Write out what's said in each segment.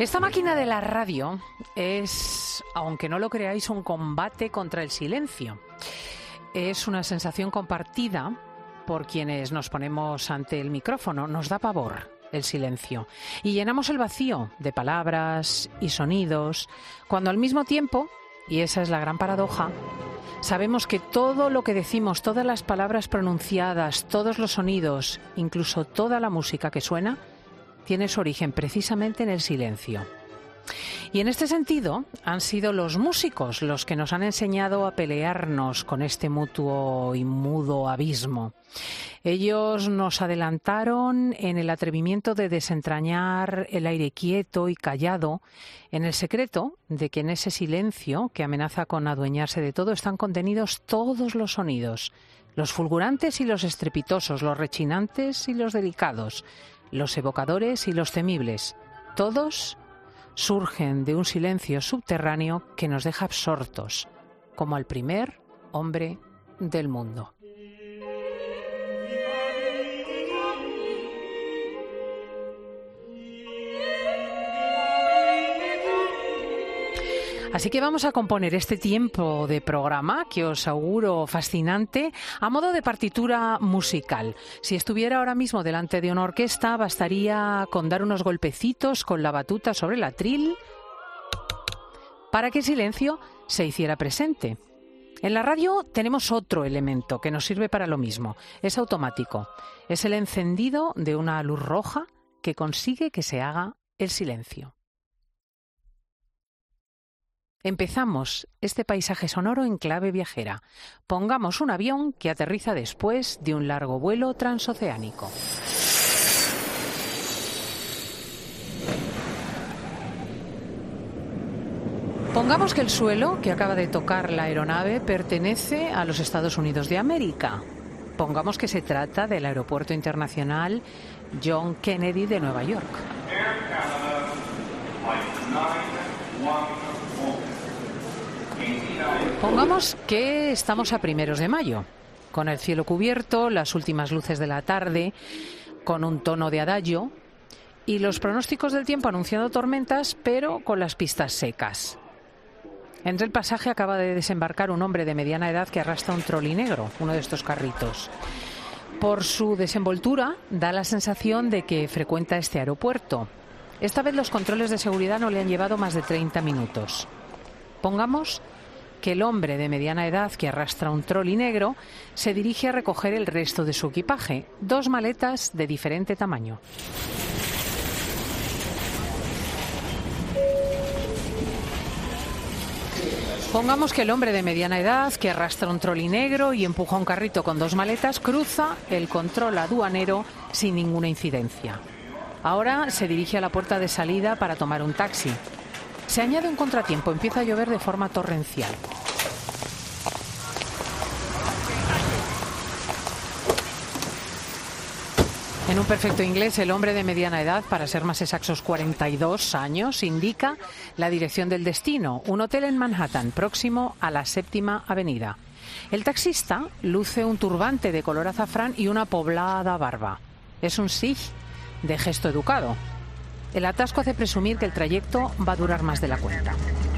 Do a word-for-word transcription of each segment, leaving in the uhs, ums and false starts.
Esta máquina de la radio es, aunque no lo creáis, un combate contra el silencio. Es una sensación compartida por quienes nos ponemos ante el micrófono. Nos da pavor el silencio y llenamos el vacío de palabras y sonidos, cuando al mismo tiempo, y esa es la gran paradoja, sabemos que todo lo que decimos, todas las palabras pronunciadas, todos los sonidos, incluso toda la música que suena, tiene su origen precisamente en el silencio. Y en este sentido han sido los músicos los que nos han enseñado a pelearnos con este mutuo y mudo abismo. Ellos nos adelantaron en el atrevimiento de desentrañar el aire quieto y callado, en el secreto de que en ese silencio que amenaza con adueñarse de todo están contenidos todos los sonidos, los fulgurantes y los estrepitosos, los rechinantes y los delicados, los evocadores y los temibles. Todos surgen de un silencio subterráneo que nos deja absortos, como al primer hombre del mundo. Así que vamos a componer este tiempo de programa, que os auguro fascinante, a modo de partitura musical. Si estuviera ahora mismo delante de una orquesta, bastaría con dar unos golpecitos con la batuta sobre el atril para que el silencio se hiciera presente. En la radio tenemos otro elemento que nos sirve para lo mismo. Es automático. Es el encendido de una luz roja que consigue que se haga el silencio. Empezamos este paisaje sonoro en clave viajera. Pongamos un avión que aterriza después de un largo vuelo transoceánico. Pongamos que el suelo que acaba de tocar la aeronave pertenece a los Estados Unidos de América. Pongamos que se trata del Aeropuerto Internacional John Kennedy de Nueva York. Pongamos que estamos a primeros de mayo, con el cielo cubierto, las últimas luces de la tarde, con un tono de adagio y los pronósticos del tiempo anunciando tormentas, pero con las pistas secas. Entre el pasaje acaba de desembarcar un hombre de mediana edad que arrastra un troli negro, uno de estos carritos. Por su desenvoltura da la sensación de que frecuenta este aeropuerto. Esta vez los controles de seguridad no le han llevado más de treinta minutos. Pongamos que el hombre de mediana edad que arrastra un troli negro se dirige a recoger el resto de su equipaje, dos maletas de diferente tamaño. Pongamos que el hombre de mediana edad que arrastra un troli negro y empuja un carrito con dos maletas cruza el control aduanero sin ninguna incidencia. Ahora se dirige a la puerta de salida para tomar un taxi. Se añade un contratiempo, empieza a llover de forma torrencial. En un perfecto inglés, el hombre de mediana edad, para ser más exactos cuarenta y dos años, indica la dirección del destino, un hotel en Manhattan, próximo a la Séptima Avenida. El taxista luce un turbante de color azafrán y una poblada barba. Es un sikh de gesto educado. El atasco hace presumir que el trayecto va a durar más de la cuenta.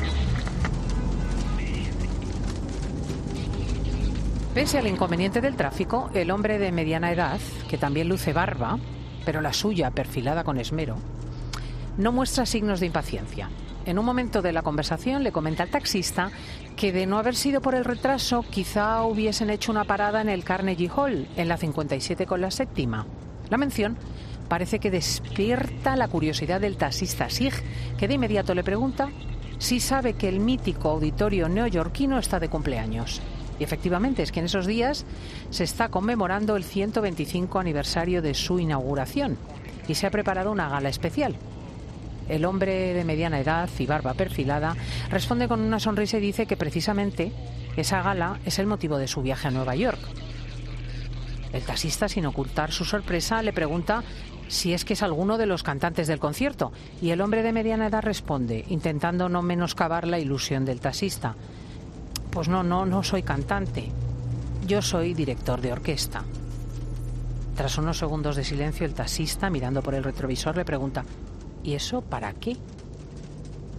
Pese al inconveniente del tráfico, el hombre de mediana edad, que también luce barba, pero la suya perfilada con esmero, no muestra signos de impaciencia. En un momento de la conversación le comenta al taxista que, de no haber sido por el retraso, quizá hubiesen hecho una parada en el Carnegie Hall, en la cincuenta y siete con la séptima. La mención parece que despierta la curiosidad del taxista Sikh, que de inmediato le pregunta si sabe que el mítico auditorio neoyorquino está de cumpleaños. Y efectivamente es que en esos días se está conmemorando el ciento veinticinco aniversario de su inauguración y se ha preparado una gala especial. El hombre de mediana edad y barba perfilada responde con una sonrisa y dice que precisamente esa gala es el motivo de su viaje a Nueva York. El taxista, sin ocultar su sorpresa, le pregunta si es que es alguno de los cantantes del concierto, y el hombre de mediana edad responde, intentando no menoscabar la ilusión del taxista: pues no, no, no soy cantante, yo soy director de orquesta. Tras unos segundos de silencio, el taxista, mirando por el retrovisor, le pregunta: ¿y eso para qué?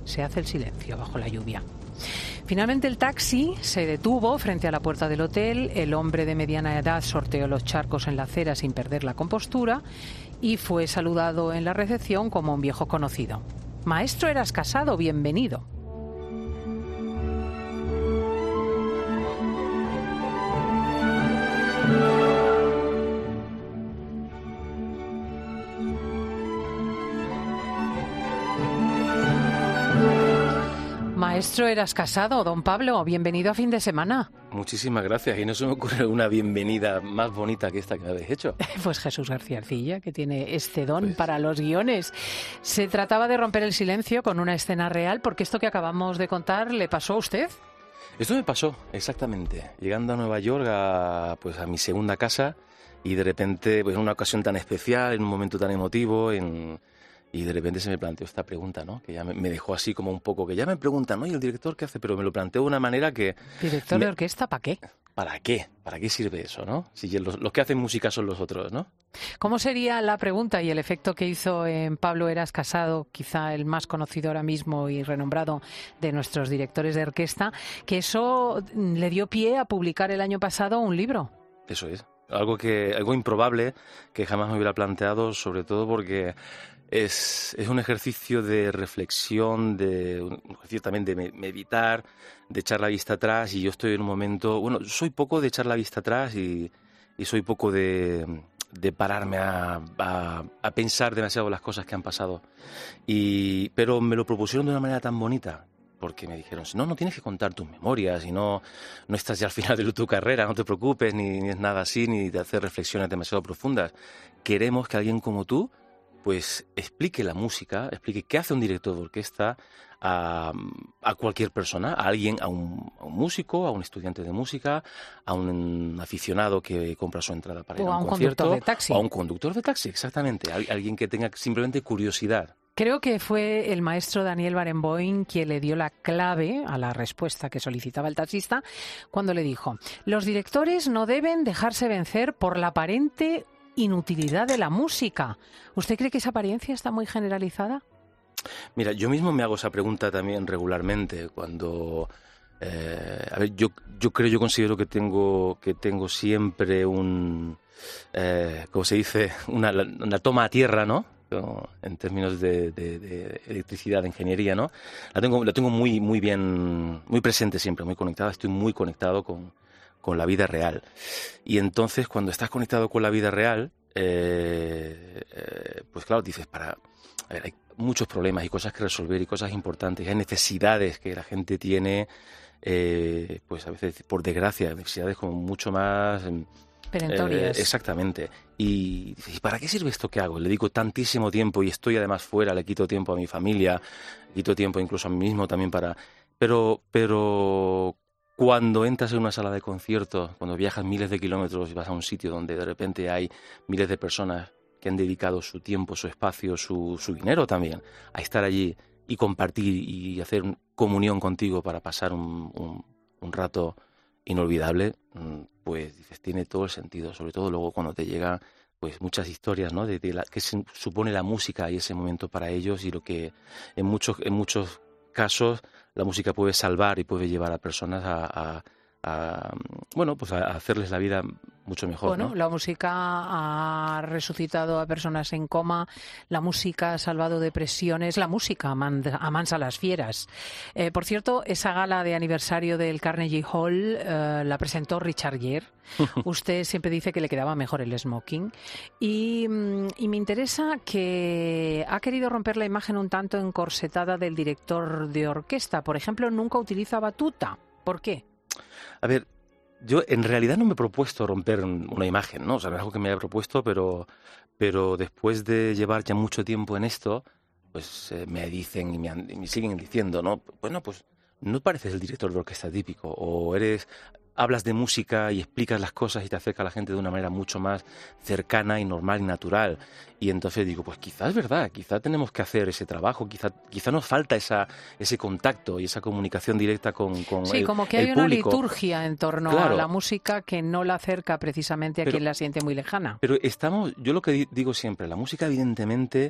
se hace el silencio bajo la lluvia. Finalmente el taxi se detuvo frente a la puerta del hotel, el hombre de mediana edad sorteó los charcos en la acera sin perder la compostura y fue saludado en la recepción como un viejo conocido. Maestro Eras Casado, bienvenido. Maestro Eras Casado, don Pablo, bienvenido a Fin de Semana. Muchísimas gracias, y no se me ocurre una bienvenida más bonita que esta que me habéis hecho. Pues Jesús García Arcilla, que tiene este don pues... para los guiones. Se trataba de romper el silencio con una escena real, porque esto que acabamos de contar le pasó a usted. Esto me pasó, exactamente. Llegando a Nueva York, a, pues a mi segunda casa, y de repente, pues en una ocasión tan especial, en un momento tan emotivo, en... y de repente se me planteó esta pregunta, ¿no? Que ya me, me dejó así como un poco, que ya me preguntan, ¿no? ¿Y el director qué hace? Pero me lo planteó de una manera que... ¿Director me... de orquesta para qué? ¿Para qué? ¿Para qué sirve eso, no? Si los, los que hacen música son los otros, ¿no? ¿Cómo sería la pregunta y el efecto que hizo en Pablo Eras Casado, quizá el más conocido ahora mismo y renombrado de nuestros directores de orquesta, que eso le dio pie a publicar el año pasado un libro? Eso es. Algo que algo improbable que jamás me hubiera planteado, sobre todo porque es, es un ejercicio de reflexión, de un ejercicio también de meditar, de echar la vista atrás, y yo estoy en un momento, bueno, soy poco de echar la vista atrás y, y soy poco de, de pararme a, a, a pensar demasiado las cosas que han pasado, y, pero me lo propusieron de una manera tan bonita. Porque me dijeron, no, no tienes que contar tus memorias y no, no estás ya al final de tu carrera, no te preocupes, ni, ni es nada así, ni de hacer reflexiones demasiado profundas. Queremos que alguien como tú pues explique la música, explique qué hace un director de orquesta a, a cualquier persona, a alguien, a un, a un músico, a un estudiante de música, a un aficionado que compra su entrada para ir a un, a un concierto, conductor de taxi. O a un conductor de taxi, exactamente, a, alguien que tenga simplemente curiosidad. Creo que fue el maestro Daniel Barenboim quien le dio la clave a la respuesta que solicitaba el taxista cuando le dijo: los directores no deben dejarse vencer por la aparente inutilidad de la música. ¿Usted cree que esa apariencia está muy generalizada? Mira, yo mismo me hago esa pregunta también regularmente cuando... Eh, a ver, yo, yo creo, yo considero que tengo, que tengo siempre un... Eh, ¿cómo se dice? Una, una toma a tierra, ¿no? En términos de, de, de electricidad, de ingeniería, ¿no? La tengo, la tengo muy, muy bien, muy presente siempre, muy conectada. Estoy muy conectado con, con la vida real. Y entonces, cuando estás conectado con la vida real, eh, eh, pues claro, dices, para, a ver, hay muchos problemas y cosas que resolver y cosas importantes. Hay necesidades que la gente tiene, eh, pues a veces, por desgracia, necesidades como mucho más... perentorias. Eh, exactamente. Y, ¿y para qué sirve esto que hago? Le dedico tantísimo tiempo y estoy además fuera, le quito tiempo a mi familia, quito tiempo incluso a mí mismo también para... Pero, pero cuando entras en una sala de conciertos, cuando viajas miles de kilómetros y vas a un sitio donde de repente hay miles de personas que han dedicado su tiempo, su espacio, su, su dinero también a estar allí y compartir y hacer comunión contigo para pasar un, un, un rato inolvidable, pues dices, tiene todo el sentido, sobre todo luego cuando te llegan pues muchas historias, ¿no? de, de la que se supone la música y ese momento para ellos, y lo que en muchos en muchos casos la música puede salvar y puede llevar a personas a, a, a bueno, pues a hacerles la vida mucho mejor. Bueno, ¿no? La música ha resucitado a personas en coma, la música ha salvado depresiones, la música amansa a las fieras. Eh, por cierto, esa gala de aniversario del Carnegie Hall eh, la presentó Richard Gere. Usted siempre dice que le quedaba mejor el smoking. Y, y me interesa que ha querido romper la imagen un tanto encorsetada del director de orquesta. Por ejemplo, nunca utiliza batuta. ¿Por qué? A ver, yo en realidad no me he propuesto romper una imagen, ¿no? O sea, no es algo que me haya propuesto, pero, pero después de llevar ya mucho tiempo en esto, pues eh, me dicen y me, han, y me siguen diciendo, ¿no? Bueno, pues no pareces el director de orquesta típico, o eres... hablas de música y explicas las cosas y te acerca a la gente de una manera mucho más cercana y normal y natural. Y entonces digo, pues quizás es verdad, quizás tenemos que hacer ese trabajo, quizás quizá nos falta esa, ese contacto y esa comunicación directa con, con sí, el, como que el hay público. Una liturgia en torno claro, a la música que no la acerca precisamente a pero, quien la siente muy lejana. Pero estamos, yo lo que digo siempre, la música evidentemente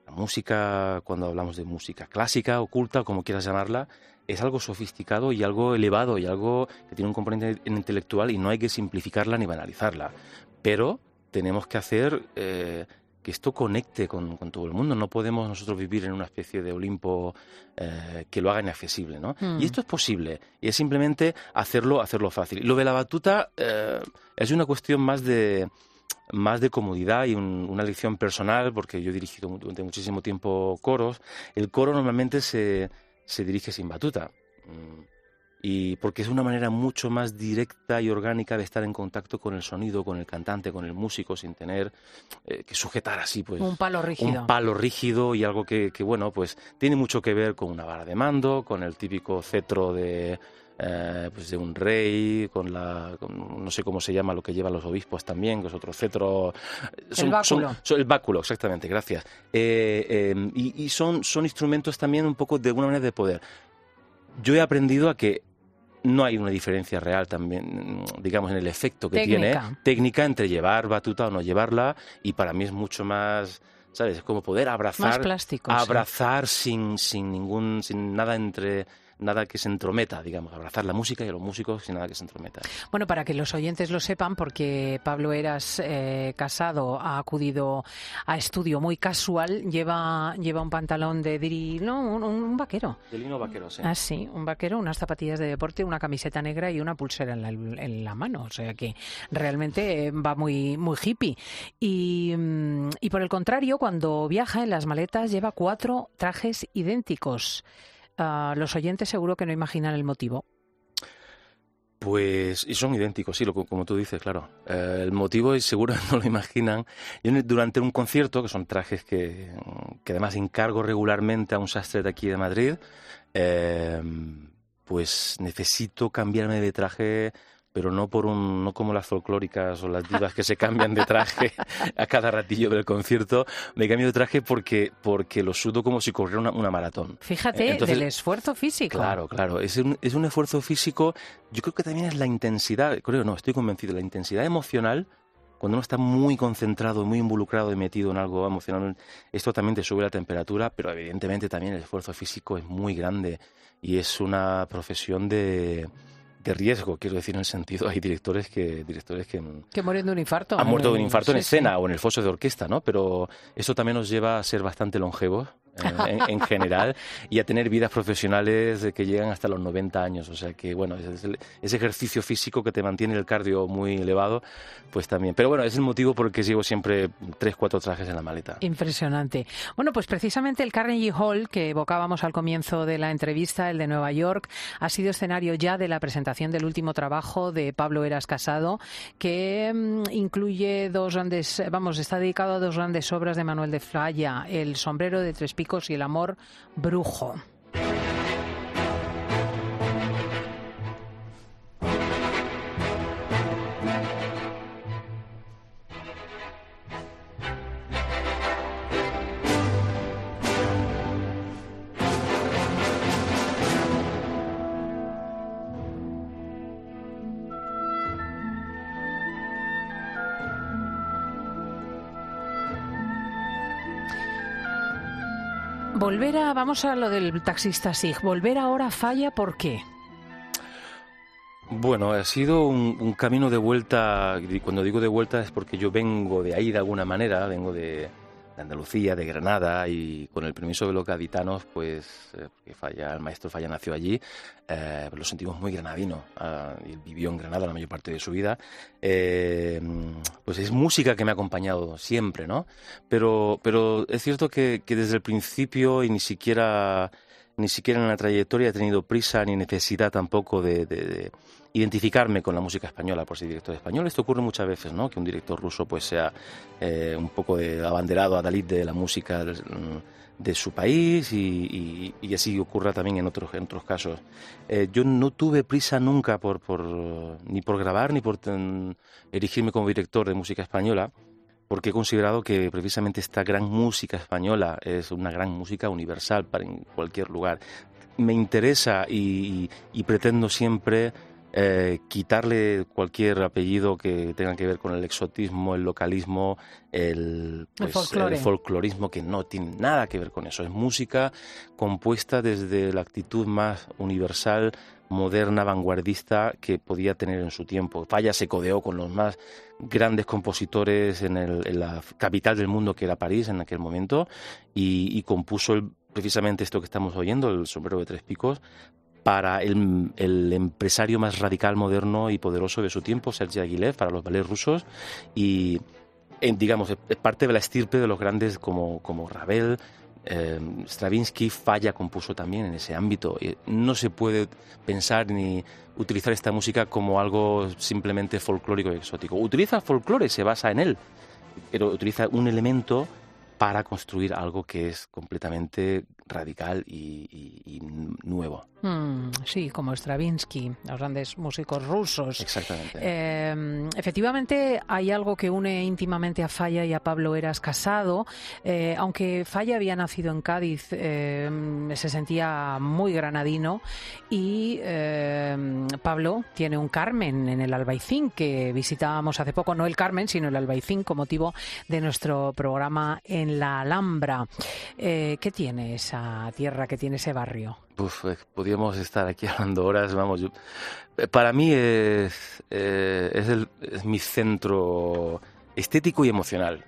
La música, cuando hablamos de música clásica, oculta, como quieras llamarla, es algo sofisticado y algo elevado y algo que tiene un componente intelectual y no hay que simplificarla ni banalizarla. Pero tenemos que hacer eh, que esto conecte con, con todo el mundo. No podemos nosotros vivir en una especie de Olimpo eh, que lo haga inaccesible, ¿no? Mm. Y esto es posible. Y es simplemente hacerlo, hacerlo fácil. Y lo de la batuta eh, es una cuestión más de... más de comodidad y un, una lección personal, porque yo he dirigido durante muchísimo tiempo coros. El coro normalmente se, se dirige sin batuta, y porque es una manera mucho más directa y orgánica de estar en contacto con el sonido, con el cantante, con el músico, sin tener eh, que sujetar así pues un palo rígido. Un palo rígido y algo que, que, bueno, pues tiene mucho que ver con una vara de mando, con el típico cetro de... Eh, pues de un rey, con la con, no sé cómo se llama lo que llevan los obispos también, que es otro cetro. Son, el báculo. Son, son, el báculo, exactamente, gracias. Eh, eh, y y son, son instrumentos también un poco de alguna manera de poder. Yo he aprendido a que no hay una diferencia real también, digamos, en el efecto que técnica. tiene, técnica entre llevar batuta o no llevarla, y para mí es mucho más... ¿Sabes? Es como poder abrazar, más plástico, abrazar sí. sin, sin ningún, sin nada entre... nada que se entrometa, digamos, abrazar la música y a los músicos sin nada que se entrometa. Bueno, para que los oyentes lo sepan, porque Pablo Heras eh, Casado ha acudido a estudio muy casual, lleva lleva un pantalón de diri, no, un, un vaquero. De lino vaquero, sí. Ah, sí, un vaquero, unas zapatillas de deporte, una camiseta negra y una pulsera en la, en la mano, o sea que realmente va muy muy hippie. Y, y por el contrario, cuando viaja en las maletas lleva cuatro trajes idénticos. Uh, los oyentes seguro que no imaginan el motivo. Pues y son idénticos, sí, lo, como tú dices, claro. Eh, el motivo es seguro no lo imaginan. Yo durante un concierto, que son trajes que, que además encargo regularmente a un sastre de aquí de Madrid, eh, pues necesito cambiarme de traje, pero no por un no como las folclóricas o las divas que se cambian de traje a cada ratillo del concierto. Me cambio de traje porque porque lo sudo como si corriera una, una maratón. Fíjate, Entonces, del esfuerzo físico. Claro, claro. Es un, es un esfuerzo físico. Yo creo que también es la intensidad, creo, no, estoy convencido, la intensidad emocional. Cuando uno está muy concentrado, muy involucrado y metido en algo emocional, esto también te sube la temperatura, pero evidentemente también el esfuerzo físico es muy grande y es una profesión de... de riesgo, quiero decir, en el sentido, hay directores que directores que, que mueren de un infarto. Han muerto de un infarto sí, en escena sí. o en el foso de orquesta, ¿no? Pero eso también nos lleva a ser bastante longevos eh, en, en general y a tener vidas profesionales que llegan hasta los noventa años. O sea que, bueno, es el, ese ejercicio físico que te mantiene el cardio muy elevado, pues también. Pero bueno, es el motivo por el que llevo siempre tres, cuatro trajes en la maleta. Impresionante. Bueno, pues precisamente el Carnegie Hall, que evocábamos al comienzo de la entrevista, el de Nueva York, ha sido escenario ya de la presentación del último trabajo de Pablo Heras Casado, que mmm, incluye dos grandes, vamos, está dedicado a dos grandes obras de Manuel de Falla, El sombrero de tres picos y El amor brujo. Volver a, vamos a lo del taxista Sig, volver ahora a Falla, ¿por qué? Bueno, ha sido un, un camino de vuelta, y cuando digo de vuelta es porque yo vengo de ahí de alguna manera, vengo de, de Andalucía, de Granada, y con el permiso de los gaditanos, pues, eh, porque Falla, el maestro Falla nació allí, eh, lo sentimos muy granadino, eh, y vivió en Granada la mayor parte de su vida, eh, pues es música que me ha acompañado siempre, ¿no? Pero, pero es cierto que, que desde el principio y ni siquiera... ni siquiera en la trayectoria he tenido prisa ni necesidad tampoco de, de, de identificarme con la música española por ser director español. Esto ocurre muchas veces, ¿no? Que un director ruso pues sea eh, un poco de abanderado adalid de la música de, de su país y, y, y así ocurra también en otros, en otros casos. Eh, yo no tuve prisa nunca por, por ni por grabar ni por ten, erigirme como director de música española, porque he considerado que precisamente esta gran música española es una gran música universal para en cualquier lugar. Me interesa y, y, y pretendo siempre eh, quitarle cualquier apellido que tenga que ver con el exotismo, el localismo, el, pues, el, folclore. el folclorismo, que no tiene nada que ver con eso. Es música compuesta desde la actitud más universal, moderna, vanguardista que podía tener en su tiempo. Falla se codeó con los más grandes compositores en, el, en la capital del mundo, que era París en aquel momento, y, y compuso el, precisamente esto que estamos oyendo, el Sombrero de Tres Picos, para el, el empresario más radical, moderno y poderoso de su tiempo, Sergei Diaghilev, para los ballets rusos, y en, digamos, es parte de la estirpe de los grandes como, como Ravel. Eh, Stravinsky. Falla compuso también en ese ámbito. Eh, no se puede pensar ni utilizar esta música como algo simplemente folclórico y exótico. Utiliza el folclore, se basa en él, pero utiliza un elemento para construir algo que es completamente radical y, y, y nuevo. Mm, sí, como Stravinsky, los grandes músicos rusos. Exactamente. Eh, efectivamente, hay algo que une íntimamente a Falla y a Pablo Heras Casado. Eh, aunque Falla había nacido en Cádiz, eh, se sentía muy granadino, y eh, Pablo tiene un Carmen en el Albaicín que visitábamos hace poco, no el Carmen, sino el Albaicín, con motivo de nuestro programa en la Alhambra. Eh, ¿Qué tiene esa tierra, qué tiene ese barrio? Uf, podríamos estar aquí hablando horas, vamos. Yo, para mí es, eh, es, el, es mi centro estético y emocional.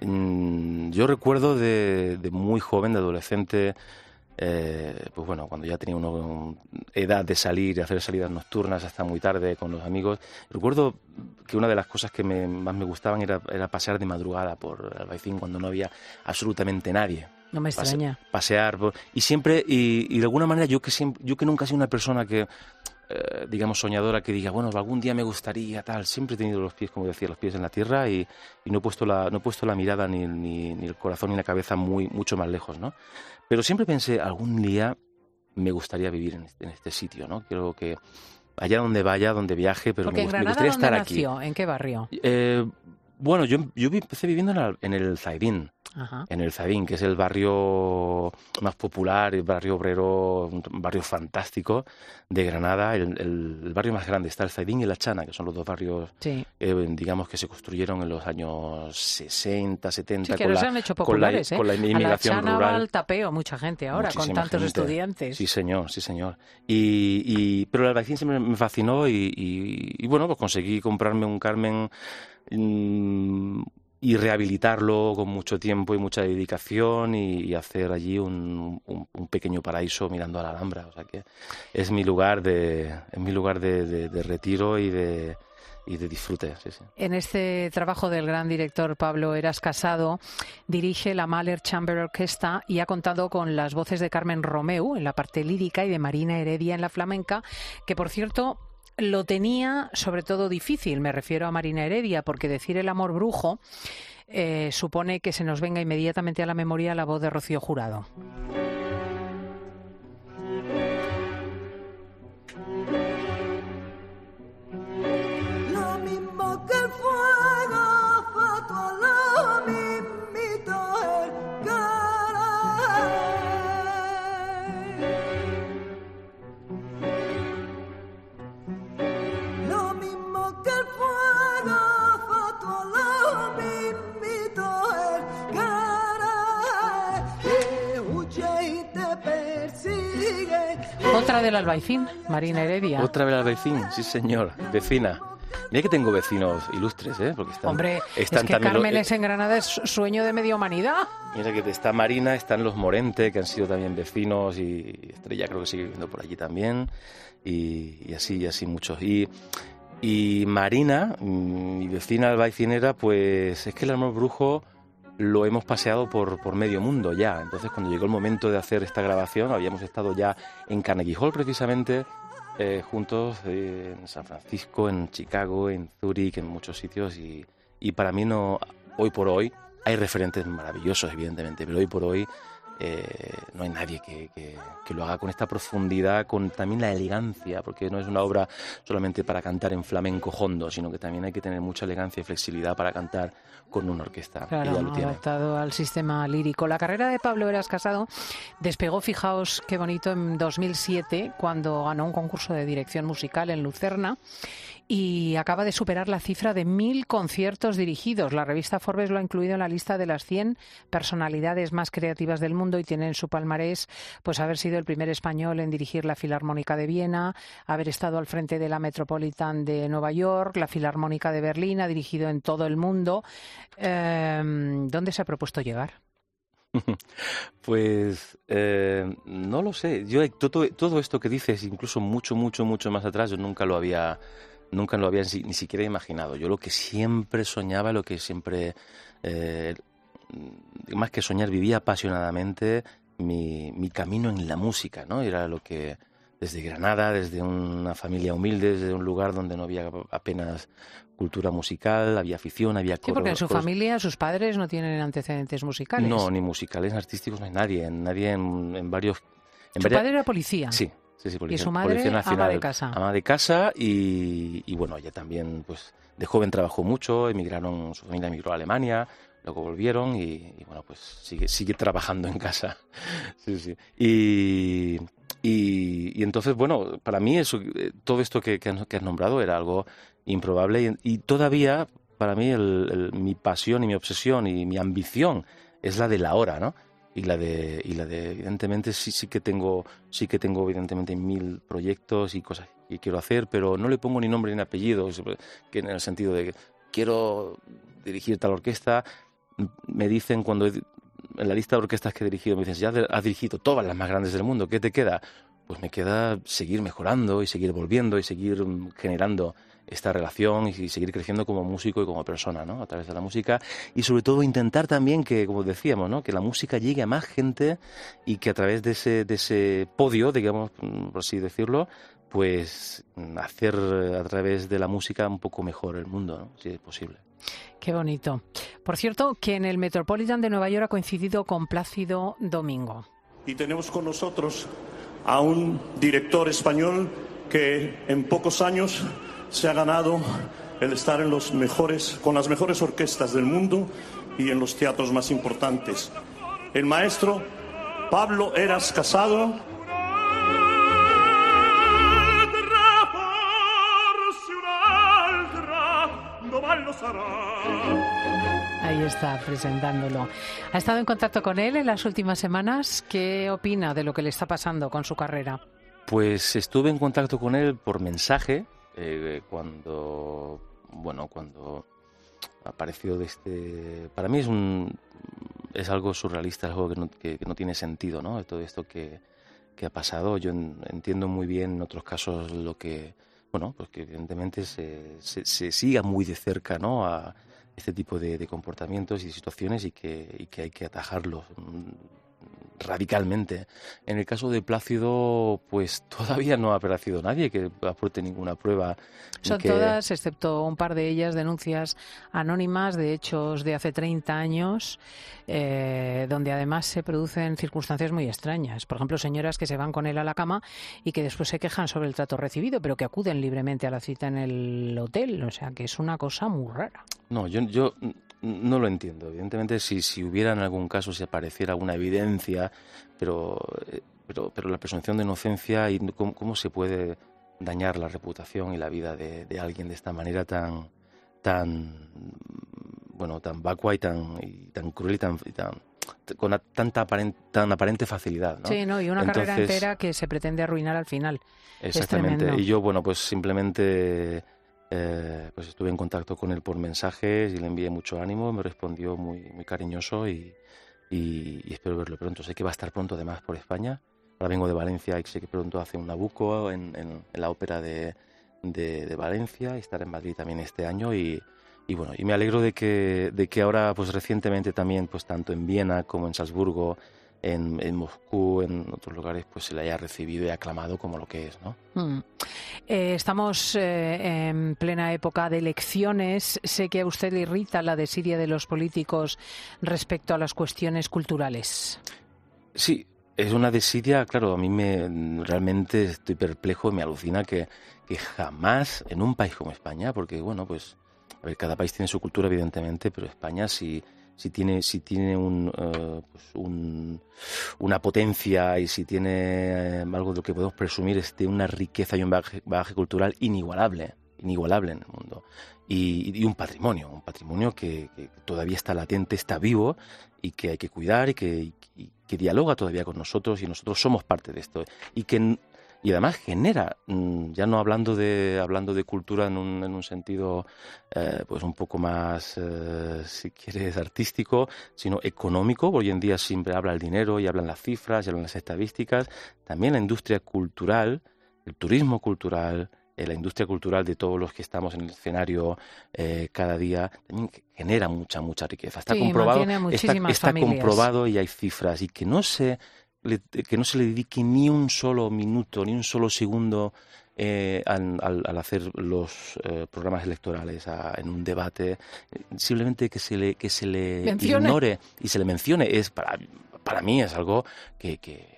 Yo recuerdo de, de muy joven, de adolescente, eh, pues bueno, cuando ya tenía una edad de salir y hacer salidas nocturnas hasta muy tarde con los amigos, recuerdo que una de las cosas que me, más me gustaban era, era pasear de madrugada por el Albaicín cuando no había absolutamente nadie. No me extraña. Pase, pasear por, y siempre y, y de alguna manera yo que siempre, yo que nunca he sido una persona que eh, digamos soñadora, que diga bueno, algún día me gustaría tal, siempre he tenido los pies, como decía, los pies en la tierra, y, y no he puesto la no he puesto la mirada ni, ni, ni el corazón ni la cabeza muy mucho más lejos, ¿no? Pero siempre pensé, algún día me gustaría vivir en este, en este sitio, ¿no? Creo que allá donde vaya, donde viaje, pero Porque me, en Granada, me gustaría estar nació? aquí. ¿En qué barrio? Eh, bueno, yo, yo empecé viviendo en el, en el Zaidín. Ajá. En el Zaidín, que es el barrio más popular, el barrio obrero, un barrio fantástico de Granada, el, el, el barrio más grande. Está el Zaidín y la Chana, que son los dos barrios, sí. eh, digamos, que se construyeron en los años sesenta, setenta, sí, que con, la, se han hecho populares, con, la, ¿eh? con la inmigración a la Chana rural. va al tapeo mucha gente ahora, Muchísima con tantos gente. estudiantes. Sí, señor, sí, señor. Y, y, pero el Albaicín siempre me fascinó y, y, y bueno, pues conseguí comprarme un Carmen mmm, y rehabilitarlo con mucho tiempo y mucha dedicación, y, y hacer allí un, un, un pequeño paraíso mirando a la Alhambra. O sea que es mi lugar de, es mi lugar de, de, de retiro y de, y de disfrute. Sí, sí. En este trabajo del gran director Pablo Heras Casado, dirige la Mahler Chamber Orchestra y ha contado con las voces de Carmen Romeu en la parte lírica y de Marina Heredia en la flamenca, que por cierto lo tenía sobre todo difícil. Me refiero a Marina Heredia, porque decir el amor brujo eh, supone que se nos venga inmediatamente a la memoria la voz de Rocío Jurado. Lo mismo que el fuego fue todo lo mismito el caray. Lo mismo que el fuego fue todo lo mismito el caray. Que huye y te persigue. Otra del Albaicín, Marina Heredia. Otra del Albaicín, sí señor, vecina. Mira que tengo vecinos ilustres, ¿eh? Porque están, Hombre, están es que también Cármenes lo, en Granada es sueño de media humanidad. Mira que está Marina, están los Morente, que han sido también vecinos, y Estrella creo que sigue viviendo por allí también, y, y así, y así muchos. Y, y Marina, mi vecina albaicinera, pues es que el amor brujo lo hemos paseado por, por medio mundo ya. Entonces, cuando llegó el momento de hacer esta grabación, habíamos estado ya en Carnegie Hall precisamente, eh, juntos, eh, en San Francisco, en Chicago, en Zúrich, en muchos sitios, y, y para mí no, hoy por hoy, hay referentes maravillosos, evidentemente, pero hoy por hoy eh, no hay nadie que, que, que lo haga con esta profundidad, con también la elegancia, porque no es una obra solamente para cantar en flamenco hondo, sino que también hay que tener mucha elegancia y flexibilidad para cantar con una orquesta. Claro, Ella lo tiene. adaptado al sistema lírico. La carrera de Pablo Heras Casado despegó, fijaos qué bonito, en dos mil siete, cuando ganó un concurso de dirección musical en Lucerna, y acaba de superar la cifra de mil conciertos dirigidos. La revista Forbes lo ha incluido en la lista de las cien personalidades más creativas del mundo y tiene en su palmarés pues haber sido el primer español en dirigir la Filarmónica de Viena, haber estado al frente de la Metropolitan de Nueva York, la Filarmónica de Berlín, ha dirigido en todo el mundo. Eh, ¿Dónde se ha propuesto llegar? Pues eh, no lo sé. Yo todo, todo esto que dices, incluso mucho, mucho, mucho más atrás, yo nunca lo había... Nunca lo había ni siquiera imaginado. Yo lo que siempre soñaba, lo que siempre, eh, más que soñar, vivía apasionadamente mi, mi camino en la música, ¿no? Era lo que, desde Granada, desde una familia humilde, desde un lugar donde no había apenas cultura musical, había afición, había coros. Sí, porque en su coros. familia, sus padres no tienen antecedentes musicales. No, ni musicales, ni artísticos, no hay nadie. Nadie en, en varios... En ¿Su varias... padre era policía? Sí. Sí, sí, policía, y su madre, nacional, ama de casa. Ama de casa y, y bueno, ella también, pues, de joven trabajó mucho, emigraron, su familia emigró a Alemania, luego volvieron y, y bueno, pues sigue, sigue trabajando en casa. Sí, sí. Y, y, y entonces, bueno, para mí eso, todo esto que, que, has, que has nombrado era algo improbable y, y todavía, para mí, el, el, mi pasión y mi obsesión y mi ambición es la de la hora, ¿no? Y la de, y la de evidentemente sí, sí que tengo, sí que tengo evidentemente mil proyectos y cosas que quiero hacer, pero no le pongo ni nombre ni apellido, que en el sentido de que quiero dirigir tal orquesta. Me dicen cuando en la lista de orquestas que he dirigido, me dicen, ya has dirigido todas las más grandes del mundo, ¿qué te queda? Pues me queda seguir mejorando y seguir volviendo y seguir generando esta relación y seguir creciendo como músico y como persona, ¿no? A través de la música y sobre todo intentar también que, como decíamos, ¿no? Que la música llegue a más gente y que a través de ese, de ese podio, digamos, por así decirlo, pues hacer a través de la música un poco mejor el mundo, ¿no? Si es posible. Qué bonito. Por cierto, que en el Metropolitan de Nueva York ha coincidido con Plácido Domingo. Y tenemos con nosotros a un director español que en pocos años se ha ganado el estar en los mejores, con las mejores orquestas del mundo y en los teatros más importantes. El maestro Pablo Heras Casado. Ahí está, presentándolo. ¿Ha estado en contacto con él en las últimas semanas? ¿Qué opina de lo que le está pasando con su carrera? Pues estuve en contacto con él por mensaje. Eh, cuando bueno cuando apareció de este para mí es un es algo surrealista, es algo que no, que, que no tiene sentido, ¿no? Todo esto que, que ha pasado. Yo en, entiendo muy bien en otros casos lo que bueno pues que evidentemente se, se, se siga muy de cerca, ¿no? A este tipo de, de comportamientos y situaciones y que, y que hay que atajarlos radicalmente. En el caso de Plácido, pues todavía no ha aparecido nadie que aporte ninguna prueba. Son que... todas, excepto un par de ellas, denuncias anónimas de hechos de hace treinta años, eh, donde además se producen circunstancias muy extrañas. Por ejemplo, señoras que se van con él a la cama y que después se quejan sobre el trato recibido, pero que acuden libremente a la cita en el hotel. O sea, que es una cosa muy rara. No, yo... yo... No lo entiendo. Evidentemente, si, si hubiera en algún caso, si apareciera alguna evidencia, pero, pero, pero la presunción de inocencia y cómo, cómo se puede dañar la reputación y la vida de, de alguien de esta manera tan, tan, bueno, tan vacua y tan, y tan cruel y tan, y tan con a, tanta aparente, tan aparente facilidad, ¿no? Sí, no, y una Entonces, carrera entera que se pretende arruinar al final. Exactamente. Y yo, bueno, pues simplemente. Eh, pues estuve en contacto con él por mensajes y le envié mucho ánimo, me respondió muy muy cariñoso y, y, y espero verlo pronto. Sé que va a estar pronto además por España. Ahora vengo de Valencia y sé que pronto hace un Nabucco en, en, en la ópera de, de, de Valencia y estará en Madrid también este año y, y bueno, y me alegro de que, de que ahora pues recientemente también pues tanto en Viena como en Salzburgo, En, en Moscú, en otros lugares, pues se le haya recibido y aclamado como lo que es, ¿no? Mm. Eh, estamos eh, en plena época de elecciones. Sé que a usted le irrita la desidia de los políticos respecto a las cuestiones culturales. Sí, es una desidia, claro, a mí me realmente estoy perplejo y me alucina que, que jamás en un país como España, porque bueno, pues a ver, cada país tiene su cultura evidentemente, pero España sí, sí tiene, sí tiene un, uh, pues un, una potencia y si tiene eh, algo de lo que podemos presumir es de una riqueza y un bagaje, bagaje cultural inigualable, inigualable en el mundo. Y, y un patrimonio, un patrimonio que, que todavía está latente, está vivo y que hay que cuidar y que, y, que dialoga todavía con nosotros y nosotros somos parte de esto y que y además genera, ya no hablando de hablando de cultura en un, en un sentido eh, pues un poco más eh, si quieres artístico, sino económico. Hoy en día siempre habla el dinero y hablan las cifras y hablan las estadísticas. También la industria cultural, el turismo cultural, la industria cultural de todos los que estamos en el escenario eh, cada día también genera mucha mucha riqueza. Está sí, comprobado, está, está comprobado y hay cifras y que no se le, que no se le dedique ni un solo minuto ni un solo segundo eh, al, al, al hacer los eh, programas electorales a, en un debate, simplemente que se le que se le ¿Mencione? ignore y se le mencione es para para mí es algo que, que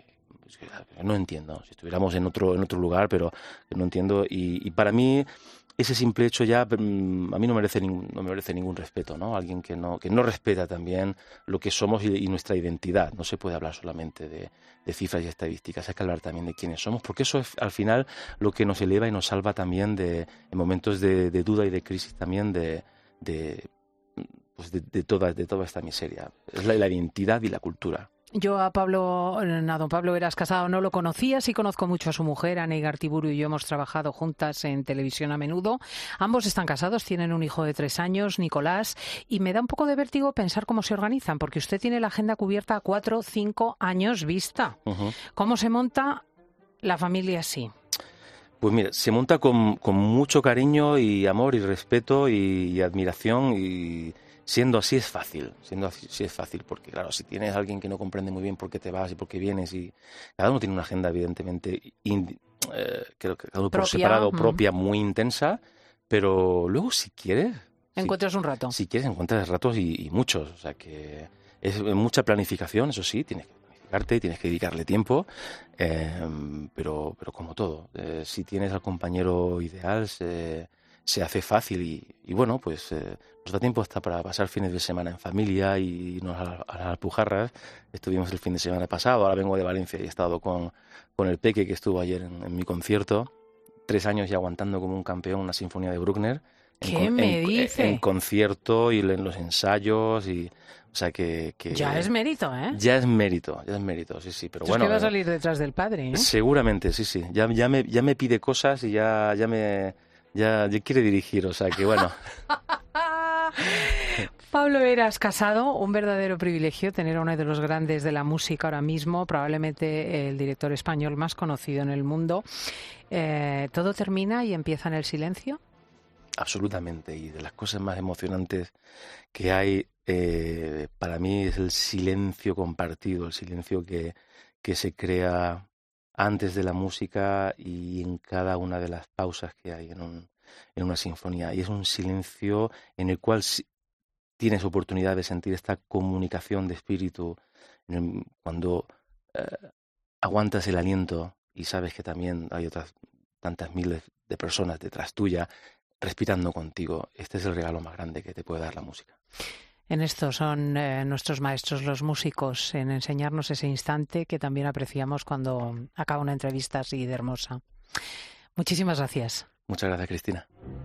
no entiendo, si estuviéramos en otro en otro lugar, pero no entiendo y, y para mí ese simple hecho ya mm, a mí no merece ningún, no merece ningún respeto, ¿no? Alguien que no que no respeta también lo que somos y, y nuestra identidad. No se puede hablar solamente de, de cifras y estadísticas, hay que hablar también de quiénes somos, porque eso es al final lo que nos eleva y nos salva también de en momentos de, de duda y de crisis también de, de pues de, de toda de toda esta miseria. Es la, la identidad y la cultura. Yo a Pablo, a don Pablo Heras Casado no lo conocía, sí conozco mucho a su mujer, Ana Igartiburu, y yo hemos trabajado juntas en televisión a menudo. Ambos están casados, tienen un hijo de tres años, Nicolás, y me da un poco de vértigo pensar cómo se organizan, porque usted tiene la agenda cubierta a cuatro, cinco años vista. Uh-huh. ¿Cómo se monta la familia así? Pues mira, se monta con, con mucho cariño y amor y respeto y, y admiración y... Siendo así es fácil, siendo así es fácil, porque claro, si tienes a alguien que no comprende muy bien por qué te vas y por qué vienes, y cada uno tiene una agenda evidentemente, indi, eh, creo que cada uno por separado, mm. propia, muy intensa, pero luego si quieres... Encuentras si, un rato. Si quieres encuentras ratos y, y muchos, o sea que es mucha planificación, eso sí, tienes que planificarte y tienes que dedicarle tiempo, eh, pero, pero como todo, eh, si tienes al compañero ideal, se... se hace fácil y, y bueno, pues eh, nos da tiempo hasta para pasar fines de semana en familia y irnos a, a las Alpujarras. Estuvimos el fin de semana pasado, ahora vengo de Valencia y he estado con, con el Peque que estuvo ayer en, en mi concierto. Tres años ya aguantando como un campeón una sinfonía de Bruckner. ¿Qué en, me en, dice? En concierto y en los ensayos y... O sea que, que... Ya es mérito, ¿eh? Ya es mérito, ya es mérito, sí, sí. Pero Eso bueno, es que va a salir detrás del padre, ¿eh? Seguramente, sí, sí. Ya, ya, me, ya me pide cosas y ya, ya me... Ya, ya quiere dirigir, o sea que bueno. Pablo Heras Casado, un verdadero privilegio tener a uno de los grandes de la música ahora mismo, probablemente el director español más conocido en el mundo. Eh, ¿Todo termina y empieza en el silencio? Absolutamente, y de las cosas más emocionantes que hay eh, para mí es el silencio compartido, el silencio que, que se crea antes de la música y en cada una de las pausas que hay en, un, en una sinfonía. Y es un silencio en el cual si, tienes oportunidad de sentir esta comunicación de espíritu en el, cuando eh, aguantas el aliento y sabes que también hay otras tantas miles de personas detrás tuya respirando contigo. Este es el regalo más grande que te puede dar la música. En esto son eh, nuestros maestros, los músicos, en enseñarnos ese instante que también apreciamos cuando acaba una entrevista así de hermosa. Muchísimas gracias. Muchas gracias, Cristina.